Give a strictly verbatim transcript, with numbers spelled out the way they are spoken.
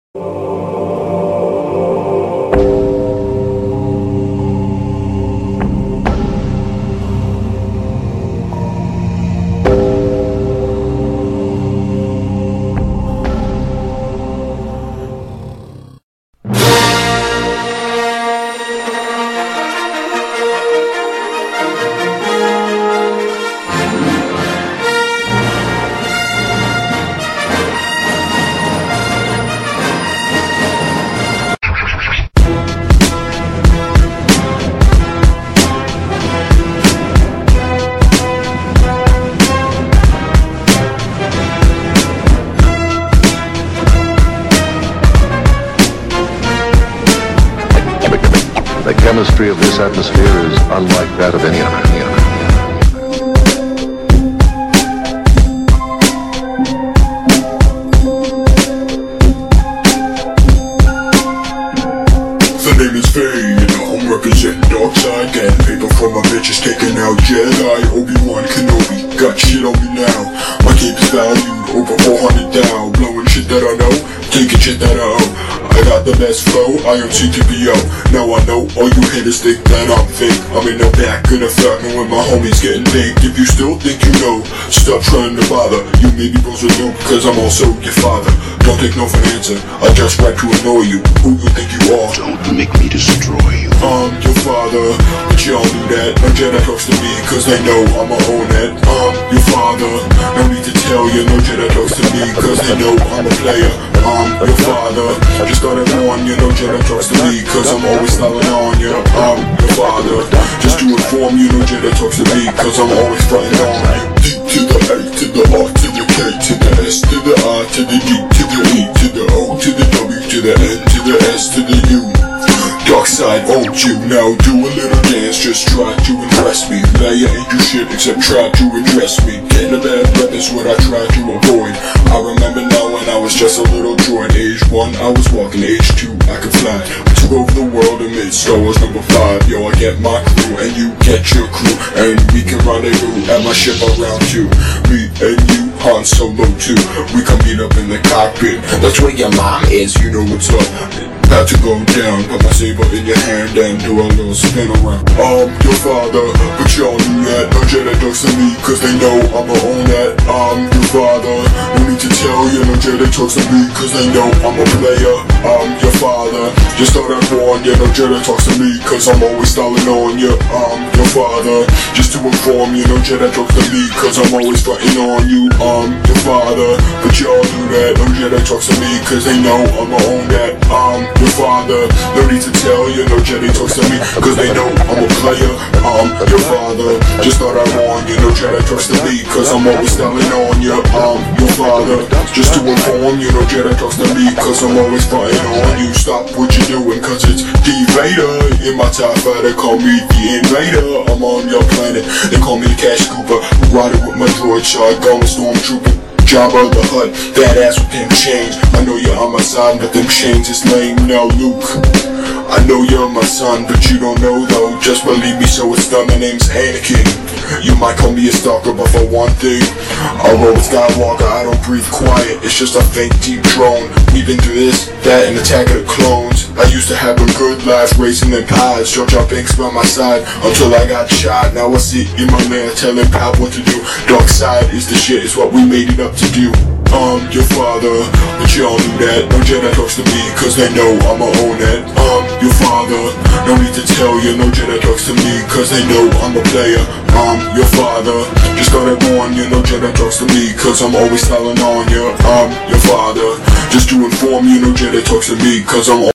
The chemistry of this atmosphere is unlike that of any other. Any other. The name is Fade, I'm representing Darkside, getting paper from my bitches, taking out Jedi, Obi-Wan Kenobi, got shit on me now, my cape is valued over four hundred down, blowing shit that I know, taking shit that I owe, I got the best flow, I am C T P O, now I know all you haters think that I'm fake, I'm in the back of the fountain when my homies getting baked, if you still think you know, stop trying to bother, you maybe bros with you, cause I'm also your father, don't take no for an answer, I just rap to annoy you, who you think you are? Don't make me destroy you. I'm your father, but y'all do that. No Jedi talks to me, cause they know I'ma own that. I'm your father, no need to tell you. No Jedi talks to me, cause they know I'm a player. I'm your father, just thought I'd warn you. No Jedi talks to me, cause I'm always styling on you. I'm your father, just to inform you. No Jedi talks to me, cause I'm always fronting on you. D to the A, to the R, to the K, to the S, to the I, to the D, to the E, to the O, to the W, to the N, to the S, to the U. Darkside owns you, now do a little dance, just try to impress me. Layer ain't do shit except try to address me. Getting a bad rep is what I try to avoid. I remember now when I was just a little droid. Age one, I was walking, age two, I could fly. We took over the world amid Star Wars number five. Yo, I get my crew and you get your crew, and we can rendezvous at my ship around two. Me and you, Han Solo too. We can meet up in the cockpit. That's where your mom is, you know what's up. About to go down, put my saber in your hand and do a little spin around. I'm your father, but y'all knew that. No Jedi talks to me, cause they know I'ma own that. I'm your father, no need to tell you. No Jedi talks to me, cause they know I'm a player. I'm your father, just thought I'd warn you. No Jedi talks to me, cause I'm always styling on you. I'm your father, just to inform you. No Jedi talks to me, cause I'm always fighting on you. I'm your father, but y'all knew that. No Jedi talks to me, cause they know I'ma own that. I'm your father, no need to tell you. No Jedi talks to me, cause they know I'm a player. I'm your father, just thought I'd warn you. No Jedi talks to me, cause I'm always styling on you. I'm your father, just to inform you. No Jedi talks to me, cause I'm always fighting on you. Stop what you're doing, cause it's D Vader. In my TIE fighter, call me the Invader. I'm on your planet, they call me the Cash Cooper. Riding with my droid shotgun, stormtrooper. Jabba the Hutt, that ass with them chains. I know you're on my side, but them chains is lame. Now Luke, I know you're my son, but you don't know though. Just believe me, so it's done. My name's Anakin. You might call me a stalker, but for one thing, I'll roll with Skywalker. I don't breathe quiet, it's just a faint deep drone. We've been through this, that, and Attack of the Clones. I used to have a good life, racing them pies. Jar Jar Binks by my side until I got shot. Now I sit in my lair telling Pop what to do. Darkside is the shit, it's what we made it up to do. I'm your father, but y'all knew that. No Jedi talks to me, cause they know I'ma own that. I'm your father, no need to tell you. No Jedi talks to me, cause they know I'm a player. I'm your father, just thought I'd warn you. No Jedi talks to me, cause I'm always styling on you. I'm your father, just to inform you. No Jedi talks to me, cause I'm